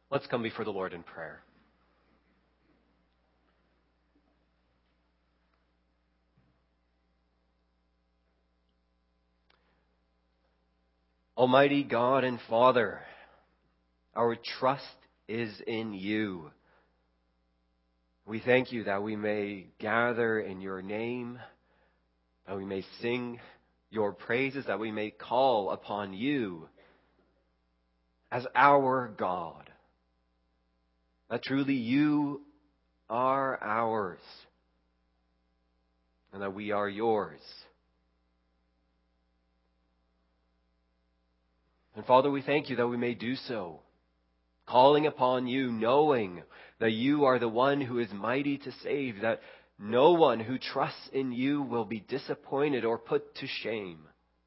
Let's come before the Lord in prayer. Almighty God and Father, our trust is in you. We thank you that we may gather in your name, that we may sing your praises, that we may call upon you as our God. That truly you are ours, and that we are yours. And Father, we thank you that we may do so, calling upon you, knowing that you are the one who is mighty to save, that no one who trusts in you will be disappointed or put to shame.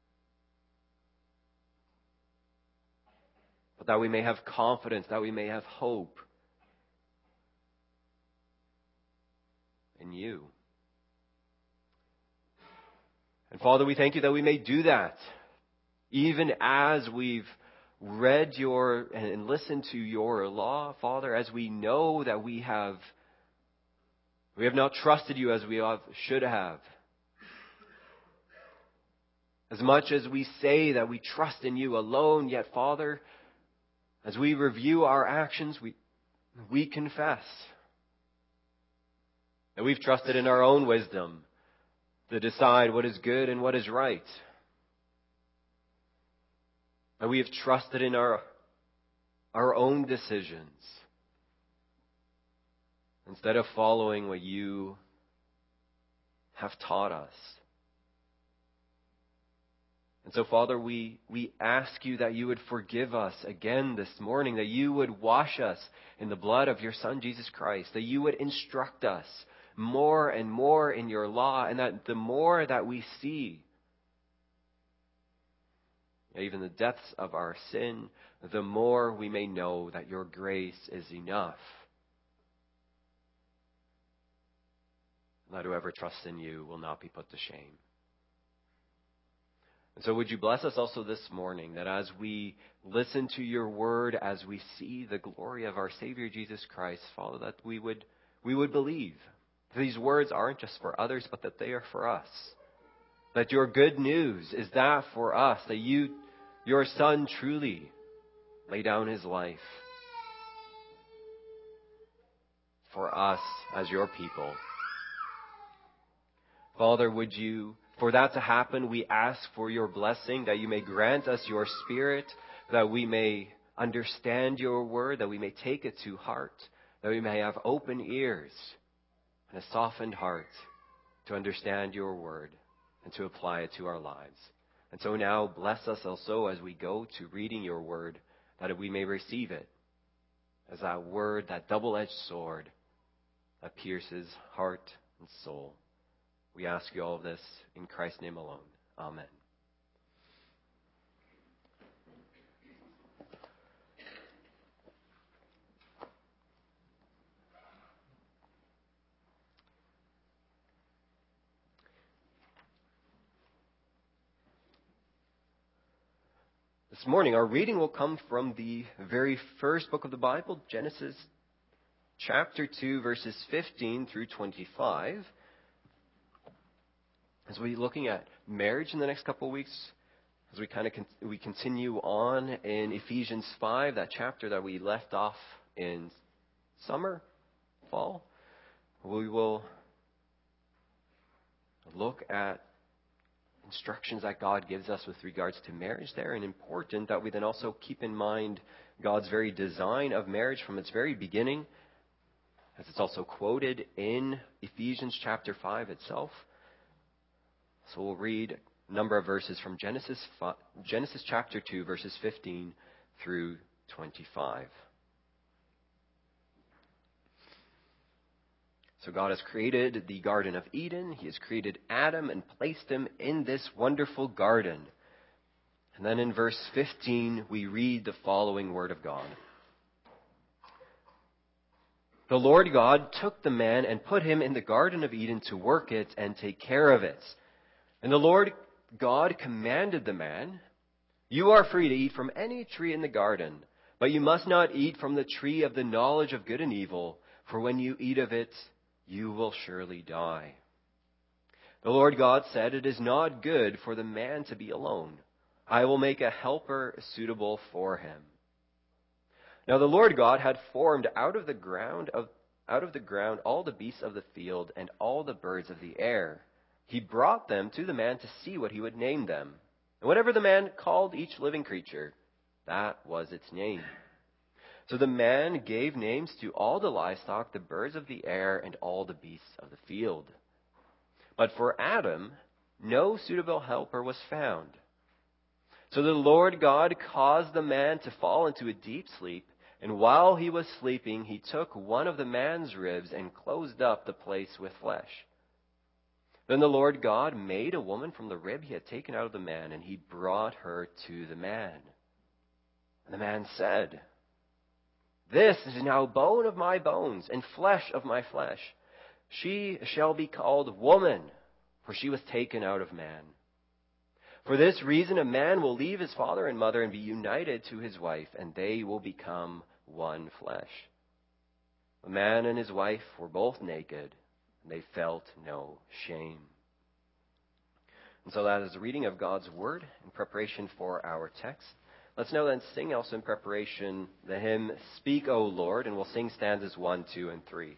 But that we may have confidence, that we may have hope in you. And Father, we thank you that we may do that, even as we've read your and listened to your law, Father, as we know that we have not trusted you as we should have. As much as we say that we trust in you alone, yet, Father, as we review our actions, we confess that we've trusted in our own wisdom to decide what is good and what is right. That we have trusted in our own decisions instead of following what you have taught us. And so, Father, we ask you that you would forgive us again this morning, that you would wash us in the blood of your Son, Jesus Christ, that you would instruct us more and more in your law, and that the more that we see even the depths of our sin, the more we may know that your grace is enough. That whoever trusts in you will not be put to shame. And so would you bless us also this morning, that as we listen to your word, as we see the glory of our Savior Jesus Christ, Father, that we would believe these words aren't just for others, but that they are for us. That your good news is that for us, that your Son truly laid down his life for us as your people. Father, would you, for that to happen, we ask for your blessing, that you may grant us your Spirit, that we may understand your word, that we may take it to heart, that we may have open ears and a softened heart to understand your word and to apply it to our lives. And so now bless us also as we go to reading your word, that we may receive it as that word, that double-edged sword that pierces heart and soul. We ask you all of this in Christ's name alone. Amen. This morning, our reading will come from the very first book of the Bible, Genesis chapter 2, verses 15 through 25. As we're looking at marriage in the next couple of weeks, as we continue on in Ephesians 5, that chapter that we left off in fall, we will look at instructions that God gives us with regards to marriage there, and important that we then also keep in mind God's very design of marriage from its very beginning, as it's also quoted in Ephesians chapter 5 itself. So we'll read a number of verses from Genesis chapter 2, verses 15 through 25. So God has created the Garden of Eden. He has created Adam and placed him in this wonderful garden. And then in verse 15, we read the following word of God. The Lord God took the man and put him in the Garden of Eden to work it and take care of it. And the Lord God commanded the man, "You are free to eat from any tree in the garden, But you must not eat from the tree of the knowledge of good and evil, for when you eat of it, you will surely die." The Lord God said, "It is not good for the man to be alone. I will make a helper suitable for him." Now the Lord God had formed out of the ground all the beasts of the field and all the birds of the air. He brought them to the man to see what he would name them. And whatever the man called each living creature, that was its name. So the man gave names to all the livestock, the birds of the air, and all the beasts of the field. But for Adam, no suitable helper was found. So the Lord God caused the man to fall into a deep sleep, and while he was sleeping, he took one of the man's ribs and closed up the place with flesh. Then the Lord God made a woman from the rib he had taken out of the man, and he brought her to the man. And the man said, "This is now bone of my bones and flesh of my flesh. She shall be called woman, for she was taken out of man. For this reason a man will leave his father and mother and be united to his wife, and they will become one flesh." The man and his wife were both naked, and they felt no shame. And so that is the reading of God's word in preparation for our text. Let's now then sing also in preparation the hymn, "Speak, O Lord," and we'll sing stanzas 1, 2, and 3.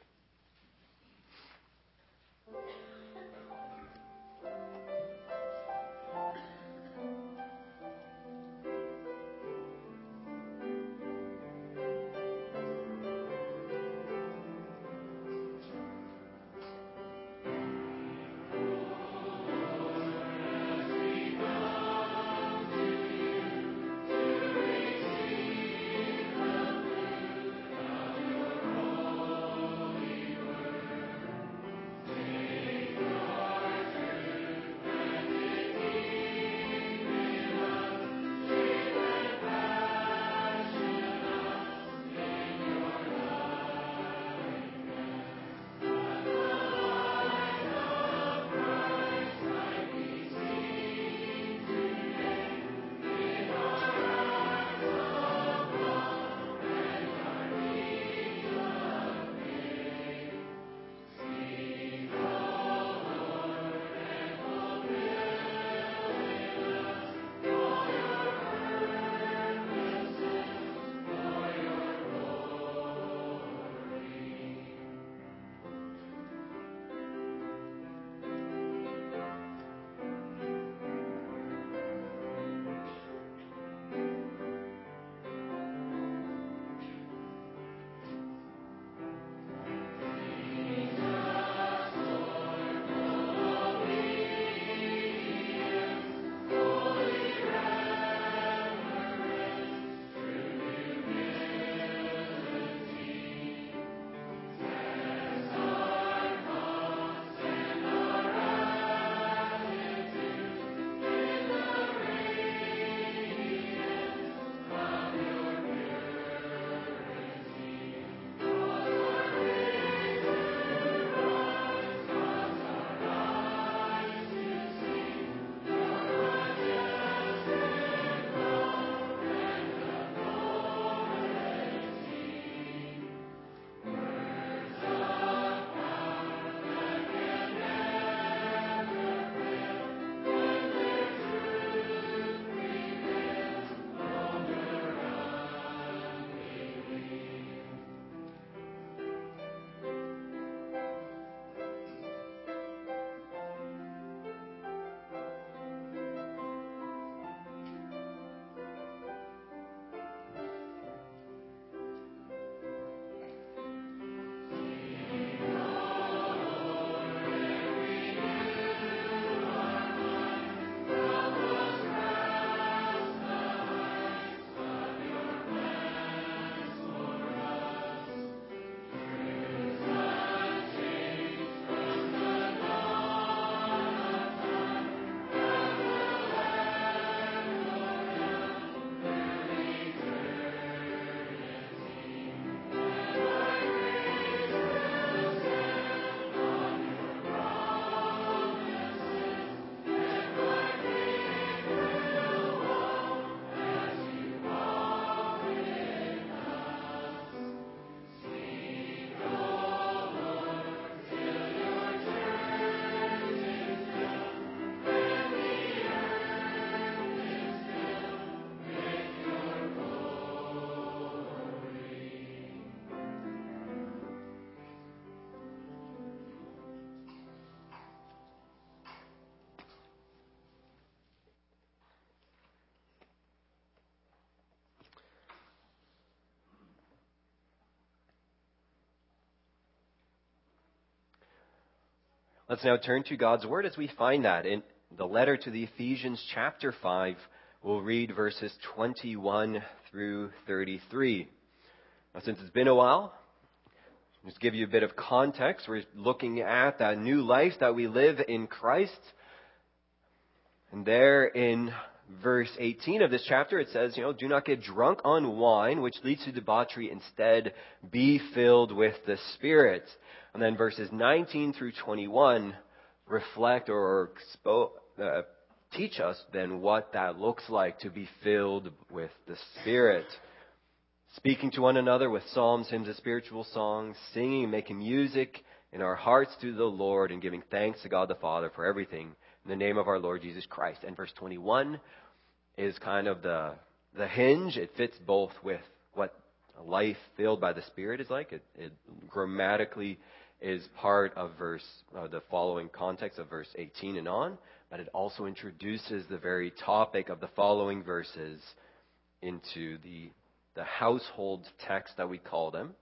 Let's now turn to God's Word as we find that in the letter to the Ephesians chapter 5. We'll read verses 21 through 33. Now, since it's been a while, just give you a bit of context. We're looking at that new life that we live in Christ. And there in verse 18 of this chapter, it says, do not get drunk on wine, which leads to debauchery. Instead, be filled with the Spirit. And then verses 19 through 21 reflect or teach us then what that looks like to be filled with the Spirit. Speaking to one another with psalms, hymns, and spiritual songs, singing and making music in our hearts to the Lord, and giving thanks to God the Father for everything in the name of our Lord Jesus Christ. And verse 21 is kind of the hinge. It fits both with what a life filled by the Spirit is like. It grammatically is part of the following context of verse 18 and on, but it also introduces the very topic of the following verses into the household text that we call them,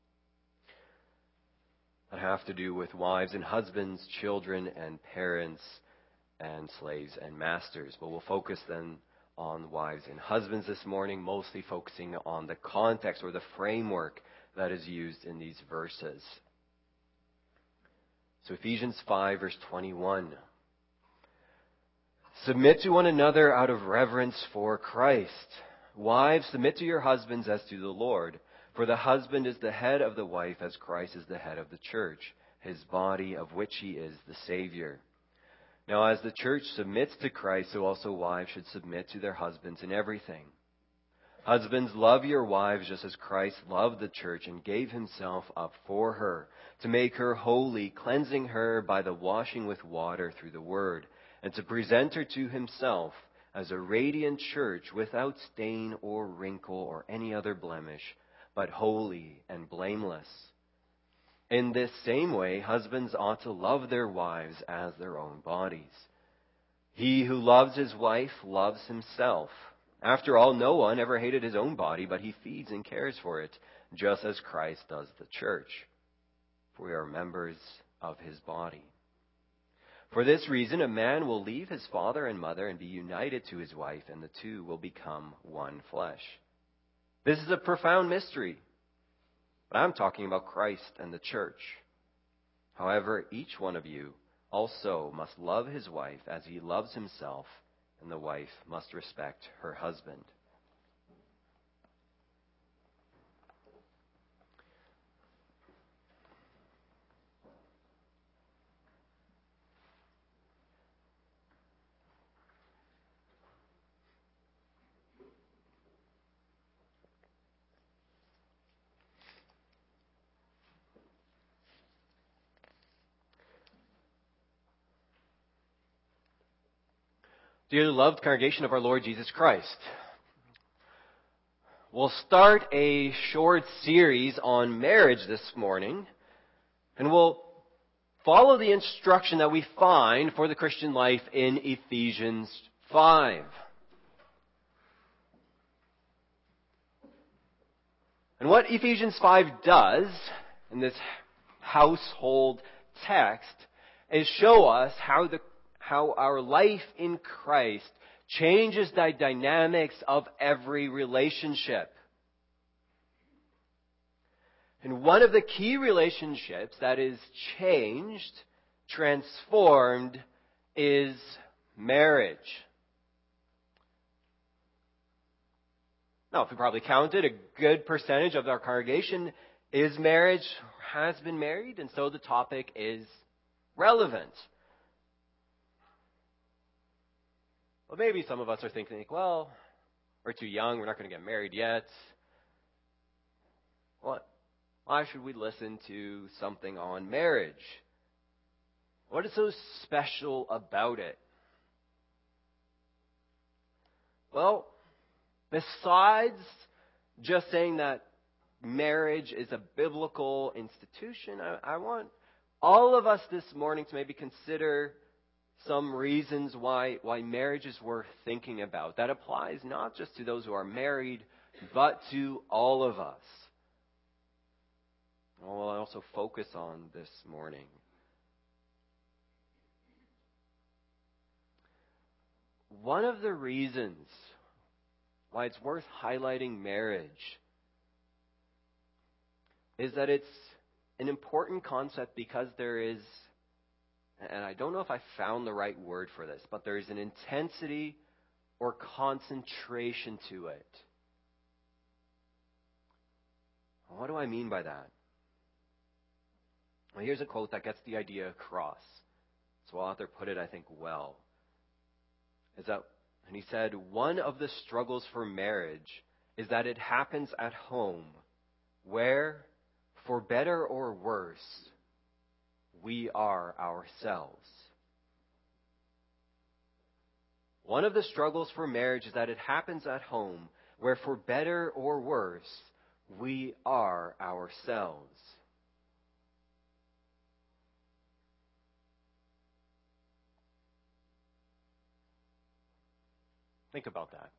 that have to do with wives and husbands, children and parents, and slaves and masters. But we'll focus then on wives and husbands this morning, mostly focusing on the context or the framework that is used in these verses. So Ephesians 5 verse 21. Submit to one another out of reverence for Christ. Wives, submit to your husbands as to the Lord. For the husband is the head of the wife, as Christ is the head of the church, his body, of which he is the Savior. Now as the church submits to Christ, so also wives should submit to their husbands in everything. Husbands, love your wives just as Christ loved the church and gave himself up for her, to make her holy, cleansing her by the washing with water through the word, and to present her to himself as a radiant church without stain or wrinkle or any other blemish, but holy and blameless. In this same way, husbands ought to love their wives as their own bodies. He who loves his wife loves himself. After all, no one ever hated his own body, but he feeds and cares for it, just as Christ does the church. For we are members of his body. For this reason, a man will leave his father and mother and be united to his wife, and the two will become one flesh. This is a profound mystery, but I'm talking about Christ and the church. However, each one of you also must love his wife as he loves himself, and the wife must respect her husband. Dearly loved congregation of our Lord Jesus Christ, we'll start a short series on marriage this morning, and we'll follow the instruction that we find for the Christian life in Ephesians 5. And what Ephesians 5 does in this household text is show us how our life in Christ changes the dynamics of every relationship. And one of the key relationships that is changed, transformed, is marriage. Now, if we probably counted, a good percentage of our congregation is marriage, has been married, and so the topic is relevant. Well, maybe some of us are thinking, well, we're too young, we're not going to get married yet. Why should we listen to something on marriage? What is so special about it? Well, besides just saying that marriage is a biblical institution, I want all of us this morning to maybe consider some reasons why marriage is worth thinking about. That applies not just to those who are married, but to all of us. We'll also focus on this morning. one of the reasons why it's worth highlighting marriage is that it's an important concept because there is, and I don't know if I found the right word for this, but there is an intensity or concentration to it. What do I mean by that? Well, here's a quote that gets the idea across. So author put it, I think, well. And he said, one of the struggles for marriage is that it happens at home, where, for better or worse, we are ourselves. One of the struggles for marriage is that it happens at home, where, for better or worse, we are ourselves. Think about that.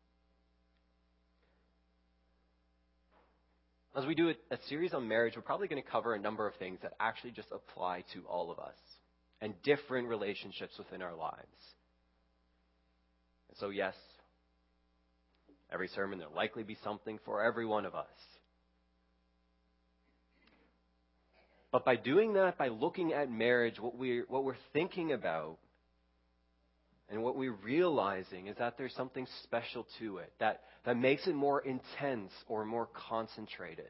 As we do a series on marriage, we're probably going to cover a number of things that actually just apply to all of us and different relationships within our lives. And so, yes, every sermon, there'll likely be something for every one of us. But by doing that, by looking at marriage, what we're thinking about and what we're realizing is that there's something special to it that makes it more intense or more concentrated.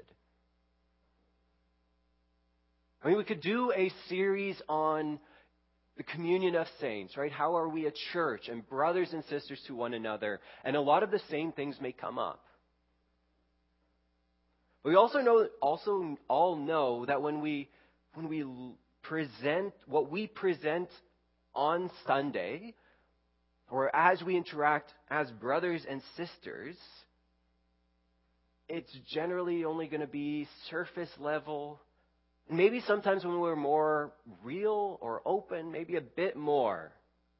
I mean, we could do a series on the communion of saints, right? How are we a church and brothers and sisters to one another? And a lot of the same things may come up. But we also all know that when we present what we present on Sunday, or as we interact as brothers and sisters, it's generally only going to be surface level. Maybe sometimes when we're more real or open, maybe a bit more.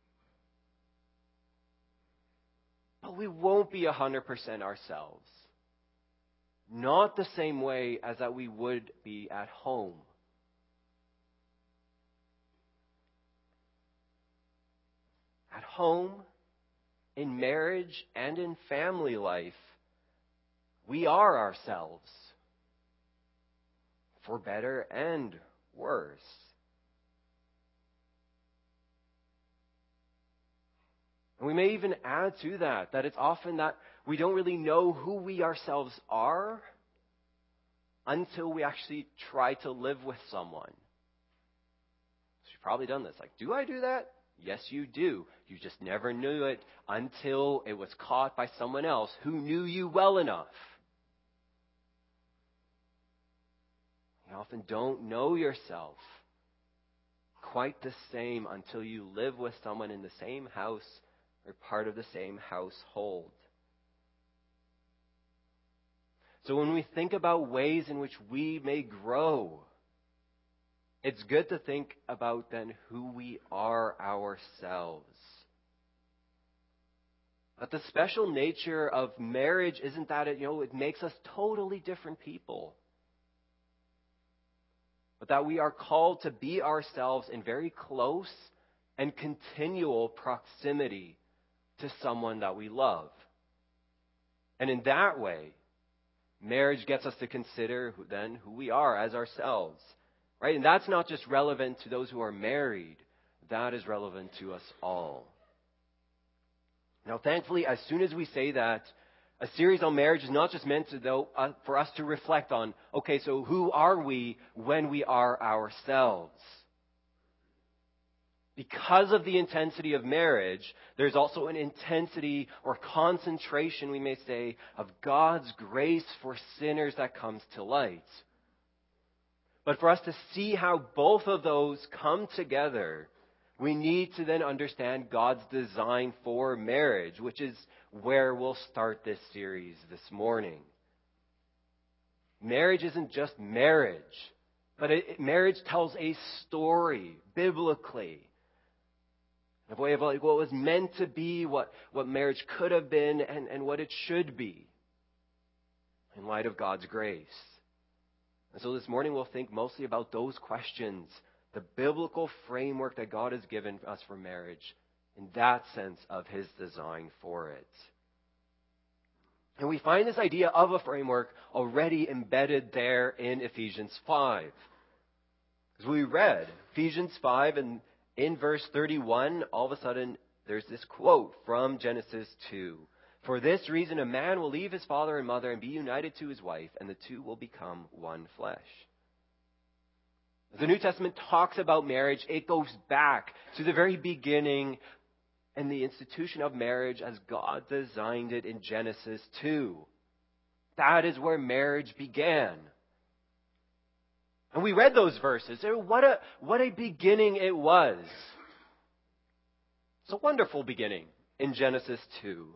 But we won't be 100% ourselves. Not the same way as that we would be at home. At home, in marriage, and in family life, we are ourselves. For better and worse. And we may even add to that it's often that we don't really know who we ourselves are until we actually try to live with someone. So you've probably done this. Like, do I do that? Yes, you do. You just never knew it until it was caught by someone else who knew you well enough. You often don't know yourself quite the same until you live with someone in the same house or part of the same household. So when we think about ways in which we may grow, it's good to think about then who we are ourselves. But the special nature of marriage isn't that it makes us totally different people. But that we are called to be ourselves in very close and continual proximity to someone that we love. And in that way, marriage gets us to consider who we are as ourselves. Right? And that's not just relevant to those who are married. That is relevant to us all. Now, thankfully, as soon as we say that, a series on marriage is not just meant for us to reflect on, okay, so who are we when we are ourselves? Because of the intensity of marriage, there's also an intensity or concentration, we may say, of God's grace for sinners that comes to light. But for us to see how both of those come together, we need to then understand God's design for marriage, which is where we'll start this series this morning. Marriage isn't just marriage, but marriage tells a story, biblically, of a way of what was meant to be, what marriage could have been, and what it should be in light of God's grace. And so this morning we'll think mostly about those questions, the biblical framework that God has given us for marriage in that sense of His design for it. And we find this idea of a framework already embedded there in Ephesians 5. As we read Ephesians 5, and in verse 31, all of a sudden there's this quote from Genesis 2. For this reason, a man will leave his father and mother and be united to his wife, and the two will become one flesh. As the New Testament talks about marriage, it goes back to the very beginning and the institution of marriage as God designed it in Genesis 2. That is where marriage began. And we read those verses. What a beginning it was. It's a wonderful beginning in Genesis 2.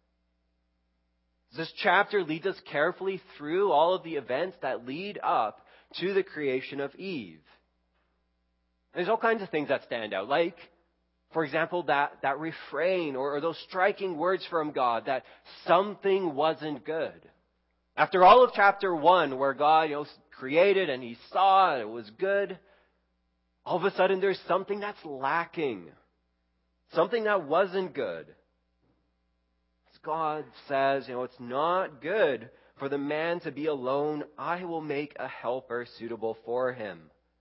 This chapter leads us carefully through all of the events that lead up to the creation of Eve. There's all kinds of things that stand out, like, for example, that refrain or those striking words from God that something wasn't good. After all of chapter 1, where God created and He saw and it was good, all of a sudden there's something that's lacking. Something that wasn't good. As God says, it's not good for the man to be alone. I will make a helper suitable for him.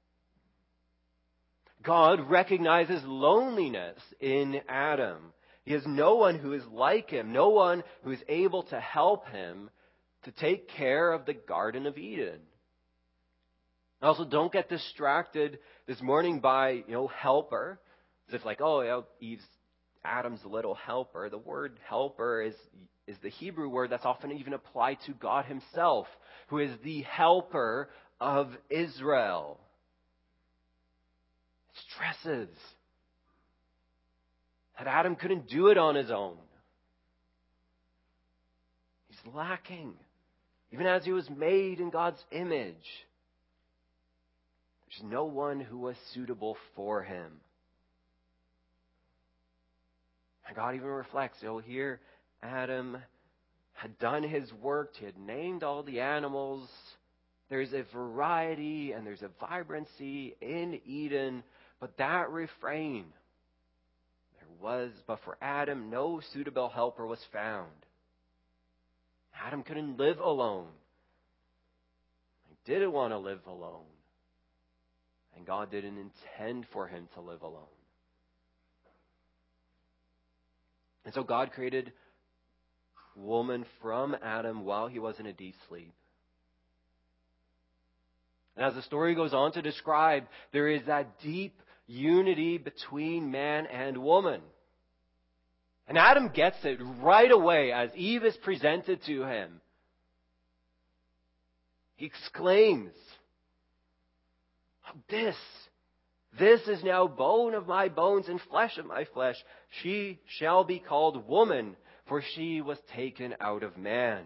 God recognizes loneliness in Adam. He has no one who is like him, no one who is able to help him to take care of the Garden of Eden. Also, don't get distracted this morning by, helper. As if Eve's Adam's little helper. The word helper is the Hebrew word that's often even applied to God Himself, who is the helper of Israel. Stresses that Adam couldn't do it on his own. He's lacking. Even as he was made in God's image, there's no one who was suitable for him. And God even reflects, here Adam had done his work. He had named all the animals. There's a variety and there's a vibrancy in Eden. But that refrain, but for Adam, no suitable helper was found. Adam couldn't live alone. He didn't want to live alone. And God didn't intend for him to live alone. And so God created woman from Adam while he was in a deep sleep. And as the story goes on to describe, there is that deep unity between man and woman. And Adam gets it right away as Eve is presented to him. He exclaims, This is now bone of my bones and flesh of my flesh. She shall be called woman, for she was taken out of man.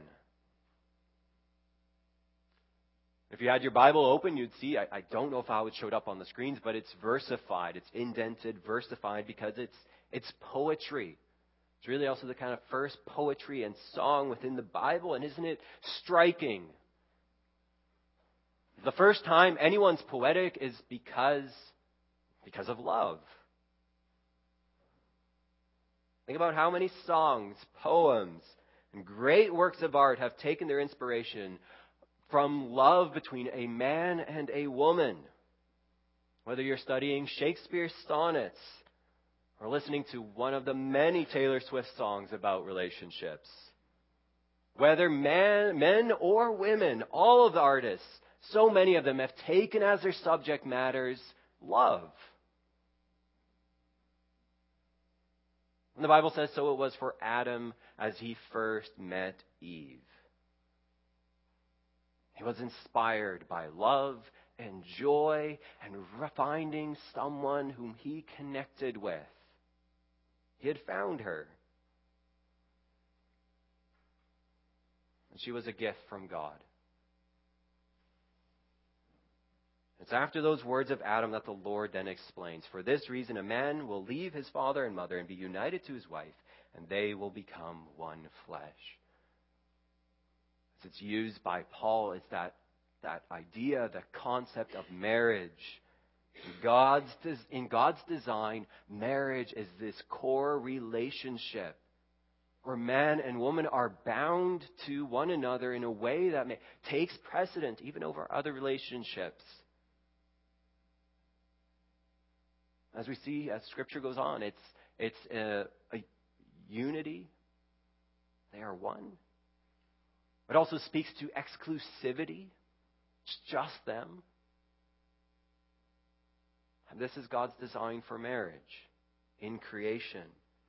If you had your Bible open, you'd see, I don't know if how it showed up on the screens, but it's versified. It's indented, versified, because it's poetry. It's really also the kind of first poetry and song within the Bible, and isn't it striking? The first time anyone's poetic is because of love. Think about how many songs, poems, and great works of art have taken their inspiration from love between a man and a woman. Whether you're studying Shakespeare's sonnets or listening to one of the many Taylor Swift songs about relationships. Whether men or women, all of the artists, so many of them have taken as their subject matters love. And the Bible says so it was for Adam as he first met Eve. He was inspired by love and joy and finding someone whom he connected with. He had found her. And she was a gift from God. It's after those words of Adam that the Lord then explains, for this reason a man will leave his father and mother and be united to his wife, and they will become one flesh. As it's used by Paul, it's that idea, the concept of marriage In God's design, marriage is this core relationship where man and woman are bound to one another in a way that takes precedent even over other relationships. As we see, as Scripture goes on, it's a unity. They are one. It also speaks to exclusivity. It's just them. And this is God's design for marriage in creation.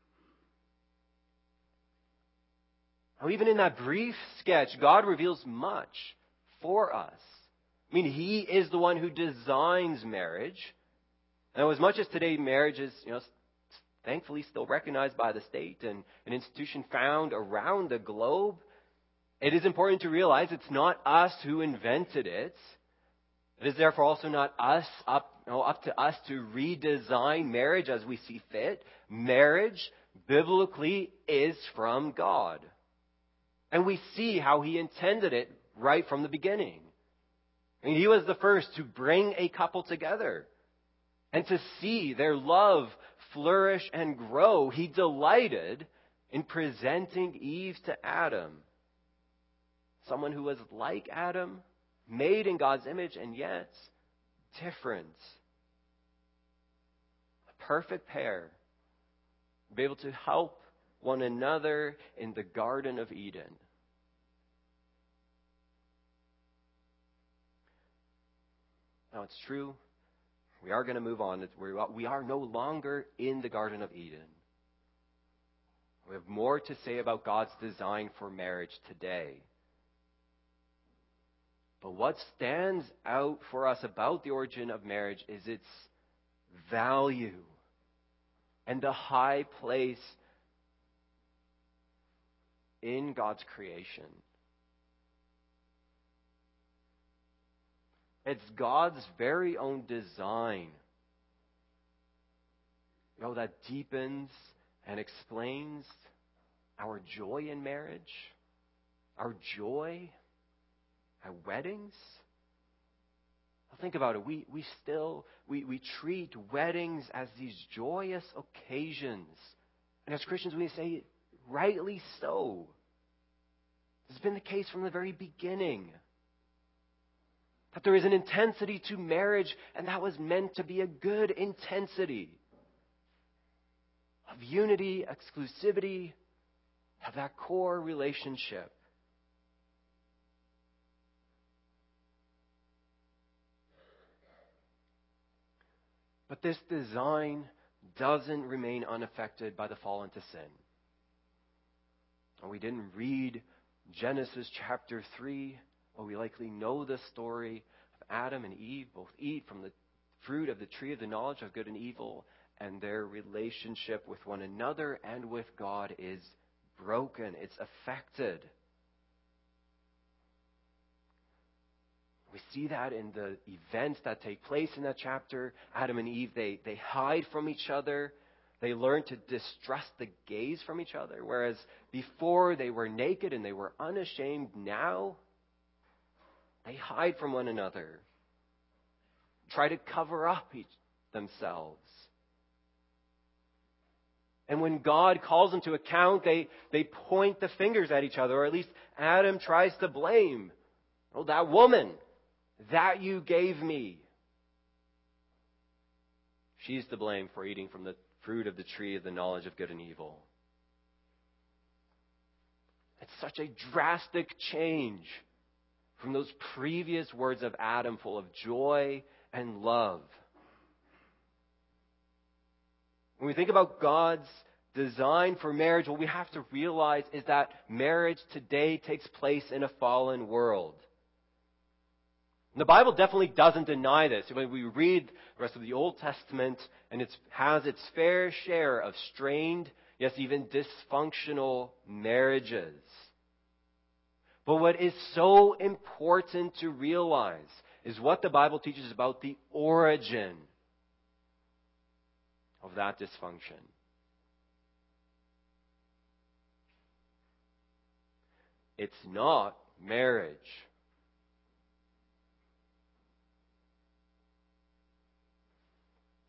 Now, even in that brief sketch, God reveals much for us. I mean, He is the one who designs marriage. Now, as much as today marriage is, thankfully still recognized by the state and an institution found around the globe, it is important to realize it's not us who invented it. It is therefore also not up to us to redesign marriage as we see fit. Marriage, biblically, is from God. And we see how He intended it right from the beginning. I mean, He was the first to bring a couple together and to see their love flourish and grow. He delighted in presenting Eve to Adam, someone who was like Adam, made in God's image, and yet different. A perfect pair, be able to help one another in the Garden of Eden. Now, it's true, we are going to move on. We are no longer in the Garden of Eden. We have more to say about God's design for marriage today. But what stands out for us about the origin of marriage is its value and the high place in God's creation. It's God's very own design, that deepens and explains our joy in marriage, our joy at weddings. Well, think about it. We treat weddings as these joyous occasions. And as Christians, we say, rightly so. This has been the case from the very beginning. That there is an intensity to marriage, and that was meant to be a good intensity of unity, exclusivity, of that core relationship. But this design doesn't remain unaffected by the fall into sin. And we didn't read Genesis chapter 3. Well, we likely know the story of Adam and Eve both eat from the fruit of the tree of the knowledge of good and evil, and their relationship with one another and with God is broken. It's affected. We see that in the events that take place in that chapter. Adam and Eve, they hide from each other. They learn to distrust the gaze from each other. Whereas before they were naked and they were unashamed, now they hide from one another. Try to cover up themselves. And when God calls them to account, they point the fingers at each other. Or at least Adam tries to blame. Oh, that woman that you gave me. She's to blame for eating from the fruit of the tree of the knowledge of good and evil. It's such a drastic change from those previous words of Adam, full of joy and love. When we think about God's design for marriage, what we have to realize is that marriage today takes place in a fallen world. And the Bible definitely doesn't deny this. When we read the rest of the Old Testament, and it has its fair share of strained, yes, even dysfunctional marriages. But what is so important to realize is what the Bible teaches about the origin of that dysfunction. It's not marriage.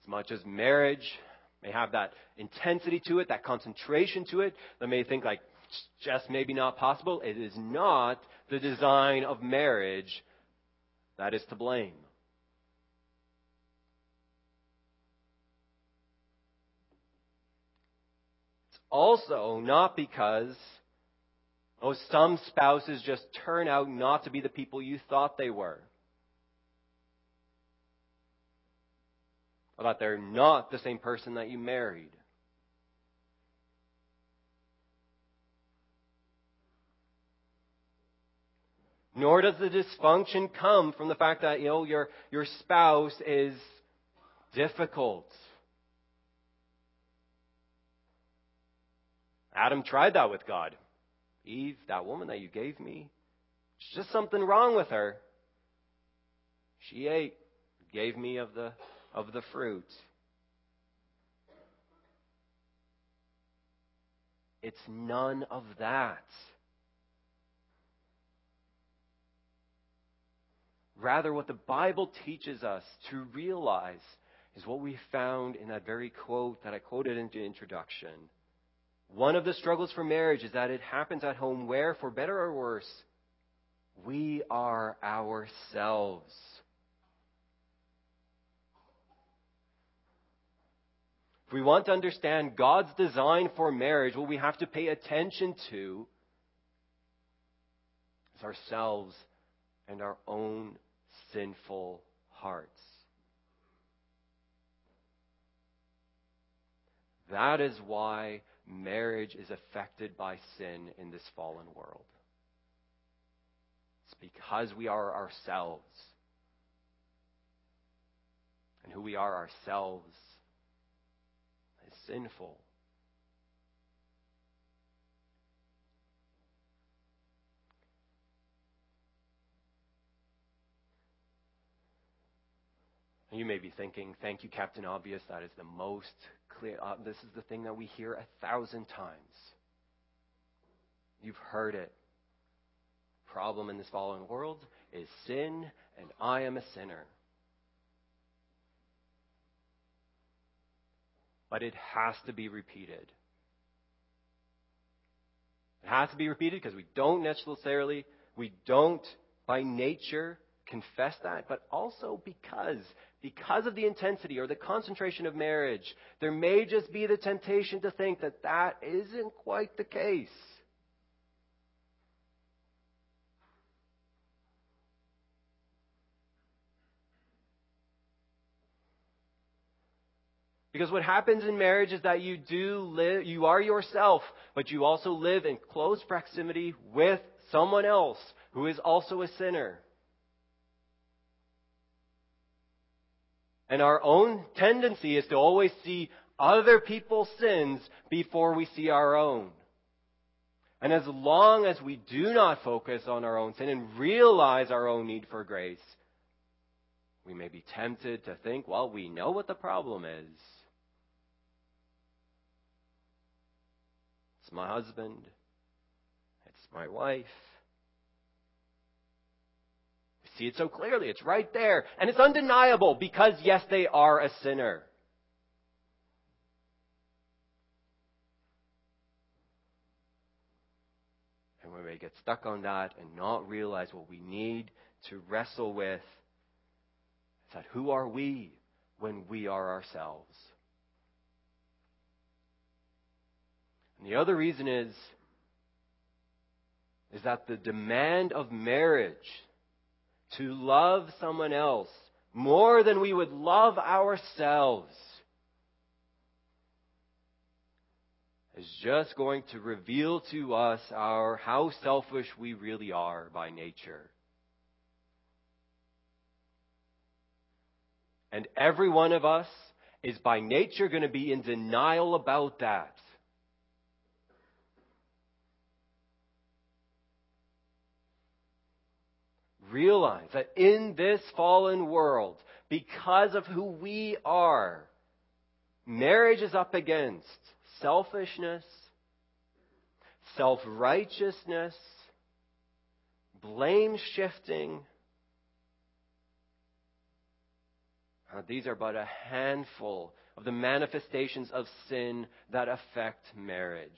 much as marriage may have that intensity to it, that concentration to it, that may think like it's just maybe not possible, it is not the design of marriage that is to blame. It's also not because some spouses just turn out not to be the people you thought they were. Or that they're not the same person that you married. Nor does the dysfunction come from the fact that, your spouse is difficult. Adam tried that with God. Eve, that woman that you gave me, there's just something wrong with her. She ate, gave me of the fruit. It's none of that. Rather, what the Bible teaches us to realize is what we found in that very quote that I quoted in the introduction. One of the struggles for marriage is that it happens at home where, for better or worse, we are ourselves. If we want to understand God's design for marriage, what we have to pay attention to is ourselves and our own sinful hearts. That is why marriage is affected by sin in this fallen world. It's because we are ourselves. And who we are ourselves is sinful. And you may be thinking, thank you, Captain Obvious, that is the most clear. This is the thing that we hear 1,000 times. You've heard it. Problem in this fallen world is sin, and I am a sinner. But it has to be repeated. It has to be repeated because we don't by nature confess that, but also because of the intensity or the concentration of marriage, there may just be the temptation to think that that isn't quite the case. Because what happens in marriage is that you are yourself, but you also live in close proximity with someone else who is also a sinner. And our own tendency is to always see other people's sins before we see our own. And as long as we do not focus on our own sin and realize our own need for grace, we may be tempted to think, well, we know what the problem is. It's my husband. It's my wife. See it so clearly. It's right there. And it's undeniable because, yes, they are a sinner. And we may get stuck on that and not realize what we need to wrestle with is that who are we when we are ourselves? And the other reason is that the demand of marriage to love someone else more than we would love ourselves is just going to reveal to us how selfish we really are by nature. And every one of us is by nature going to be in denial about that. Realize that in this fallen world, because of who we are, marriage is up against selfishness, self-righteousness, blame shifting, These are but a handful of the manifestations of sin that affect marriage.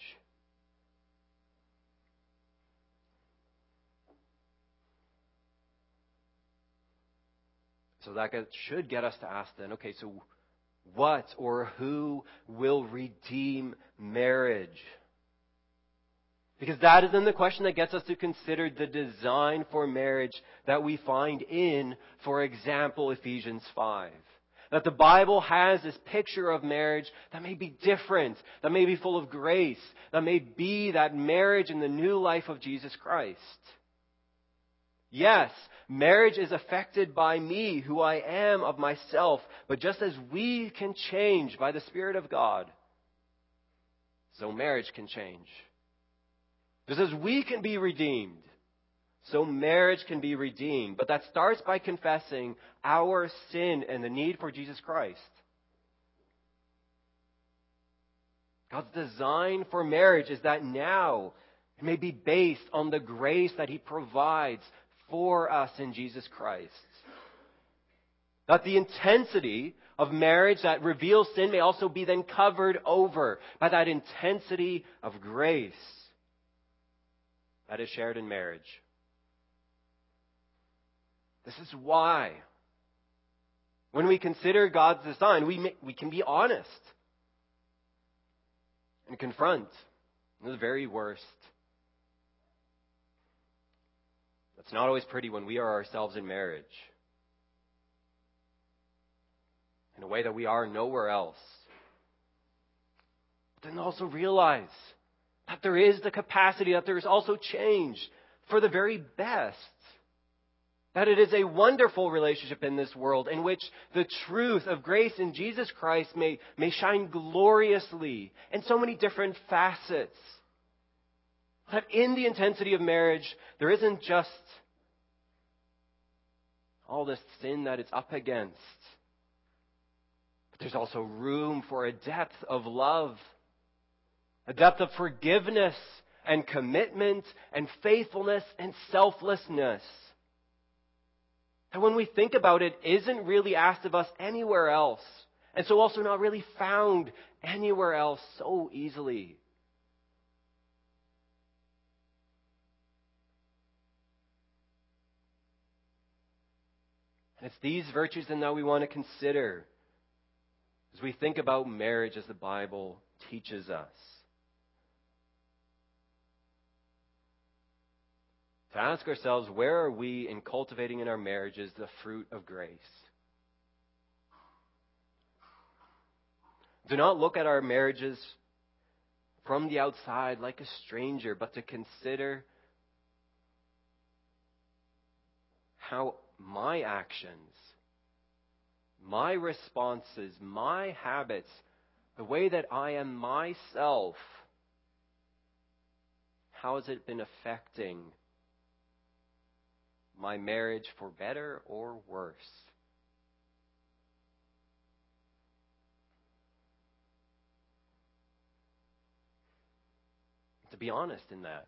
So that should get us to ask then, okay, so what or who will redeem marriage? Because that is then the question that gets us to consider the design for marriage that we find in, for example, Ephesians 5. That the Bible has this picture of marriage that may be different, that may be full of grace, that may be that marriage in the new life of Jesus Christ. Yes, marriage is affected by me, who I am of myself, but just as we can change by the Spirit of God, so marriage can change. Just as we can be redeemed, so marriage can be redeemed. But that starts by confessing our sin and the need for Jesus Christ. God's design for marriage is that now it may be based on the grace that He provides for us in Jesus Christ. That the intensity of marriage that reveals sin may also be then covered over by that intensity of grace that is shared in marriage. This is why, when we consider God's design, we can be honest and confront the very worst. It's not always pretty when we are ourselves in marriage, in a way that we are nowhere else. But then also realize that there is the capacity, that there is also change for the very best. That it is a wonderful relationship in this world in which the truth of grace in Jesus Christ may shine gloriously in so many different facets. That in the intensity of marriage, there isn't just all this sin that it's up against, but there's also room for a depth of love, a depth of forgiveness and commitment and faithfulness and selflessness. And when we think about it, isn't really asked of us anywhere else, and so also not really found anywhere else so easily. And it's these virtues then that we want to consider as we think about marriage as the Bible teaches us. To ask ourselves, where are we in cultivating in our marriages the fruit of grace? Do not look at our marriages from the outside like a stranger, but to consider how my actions, my responses, my habits, the way that I am myself, how has it been affecting my marriage for better or worse? To be honest in that.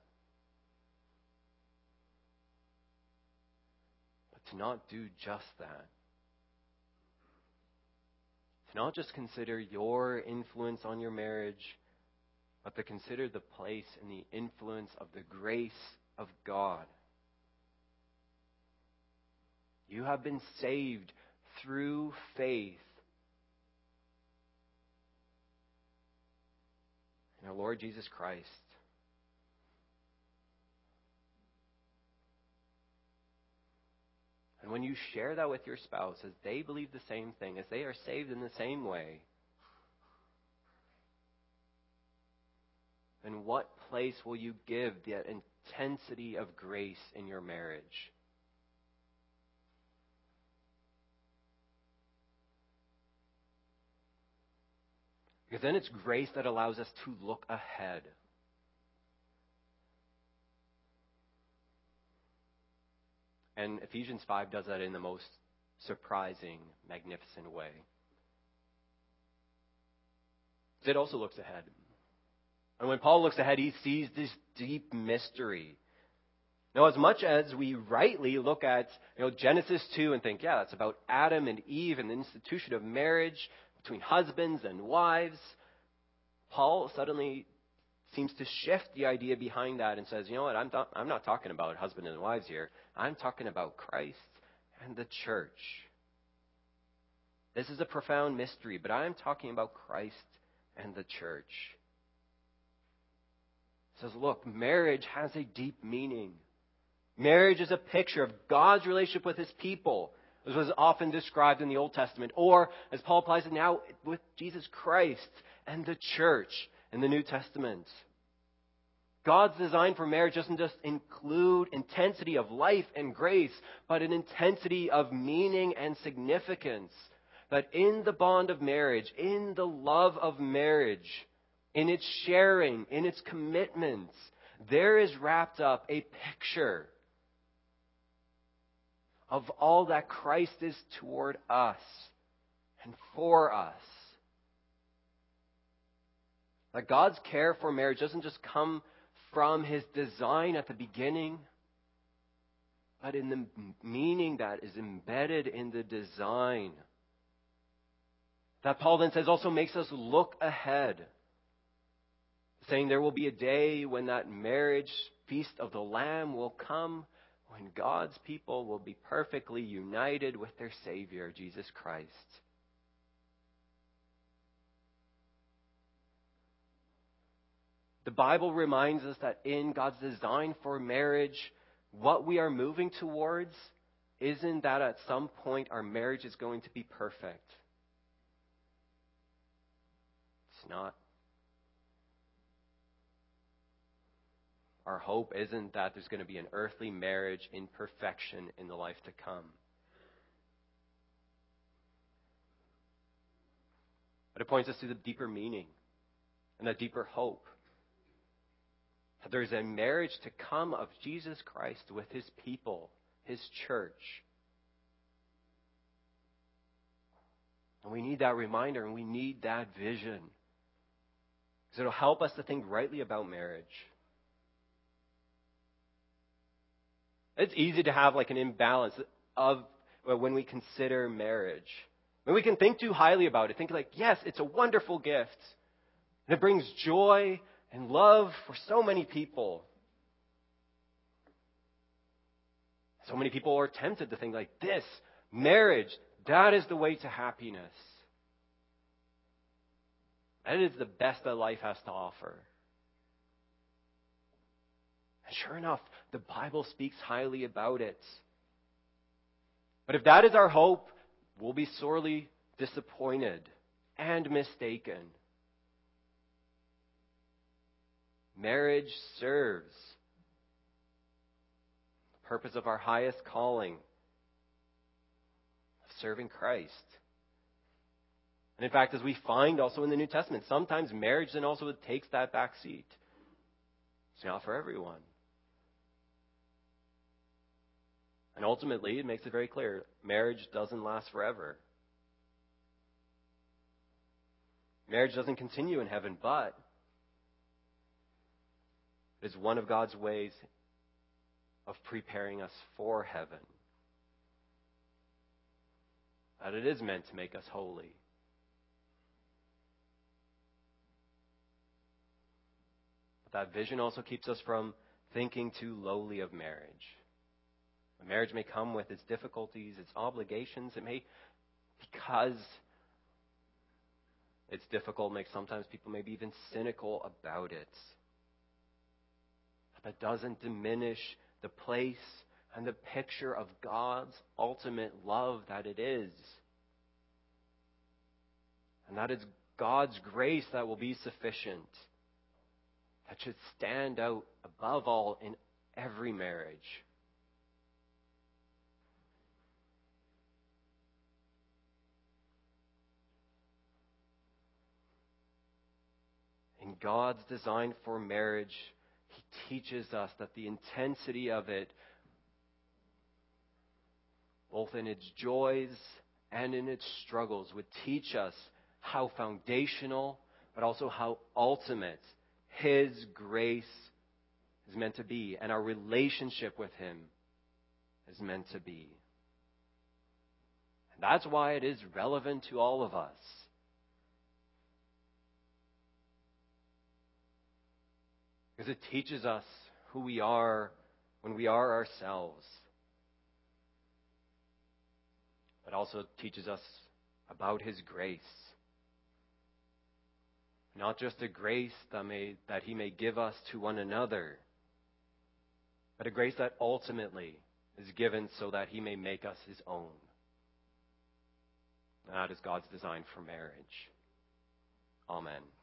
But to not do just that. To not just consider your influence on your marriage, but to consider the place and the influence of the grace of God. You have been saved through faith in our Lord Jesus Christ. And when you share that with your spouse, as they believe the same thing, as they are saved in the same way, then what place will you give the intensity of grace in your marriage? Because then it's grace that allows us to look ahead. And Ephesians 5 does that in the most surprising, magnificent way. It also looks ahead. And when Paul looks ahead, he sees this deep mystery Now, as much as we rightly look at Genesis 2 and think, yeah, that's about Adam and Eve and the institution of marriage between husbands and wives, Paul suddenly seems to shift the idea behind that and says, you know what, I'm not talking about husband and wives here. I'm talking about Christ and the church. This is a profound mystery, but I'm talking about Christ and the church. He says, look, marriage has a deep meaning. Marriage is a picture of God's relationship with his people. This was often described in the Old Testament, or as Paul applies it now, with Jesus Christ and the church in the New Testament. God's design for marriage doesn't just include intensity of life and grace, but an intensity of meaning and significance. That in the bond of marriage, in the love of marriage, in its sharing, in its commitments, there is wrapped up a picture of all that Christ is toward us and for us. That God's care for marriage doesn't just come from his design at the beginning, but in the meaning that is embedded in the design. That Paul then says also makes us look ahead, saying there will be a day when that marriage feast of the Lamb will come, when God's people will be perfectly united with their Savior, Jesus Christ. The Bible reminds us that in God's design for marriage, what we are moving towards isn't that at some point our marriage is going to be perfect. It's not. Our hope isn't that there's going to be an earthly marriage in perfection in the life to come. But it points us to the deeper meaning and the deeper hope. That there's a marriage to come of Jesus Christ with his people, his church. And we need that reminder and we need that vision. Because it'll help us to think rightly about marriage. It's easy to have like an imbalance of when we consider marriage. When we can think too highly about it, think like, yes, it's a wonderful gift. And it brings joy and love for so many people. So many people are tempted to think like this, marriage, that is the way to happiness. That is the best that life has to offer. And sure enough, the Bible speaks highly about it. But if that is our hope, we'll be sorely disappointed and mistaken. Marriage serves the purpose of our highest calling, of serving Christ. And in fact, as we find also in the New Testament, sometimes marriage then also takes that back seat. It's not for everyone. And ultimately, it makes it very clear, marriage doesn't last forever. Marriage doesn't continue in heaven, but it is one of God's ways of preparing us for heaven. That it is meant to make us holy. But that vision also keeps us from thinking too lowly of marriage. A marriage may come with its difficulties, its obligations. It may, because it's difficult, make sometimes people maybe even cynical about it. But that doesn't diminish the place and the picture of God's ultimate love that it is. And that is God's grace that will be sufficient. That should stand out above all in every marriage. In God's design for marriage, He teaches us that the intensity of it, both in its joys and in its struggles, would teach us how foundational, but also how ultimate His grace is meant to be, and our relationship with Him is meant to be. And that's why it is relevant to all of us. Because it teaches us who we are when we are ourselves. But also teaches us about His grace. Not just a grace that He may give us to one another, but a grace that ultimately is given so that He may make us His own. That is God's design for marriage. Amen.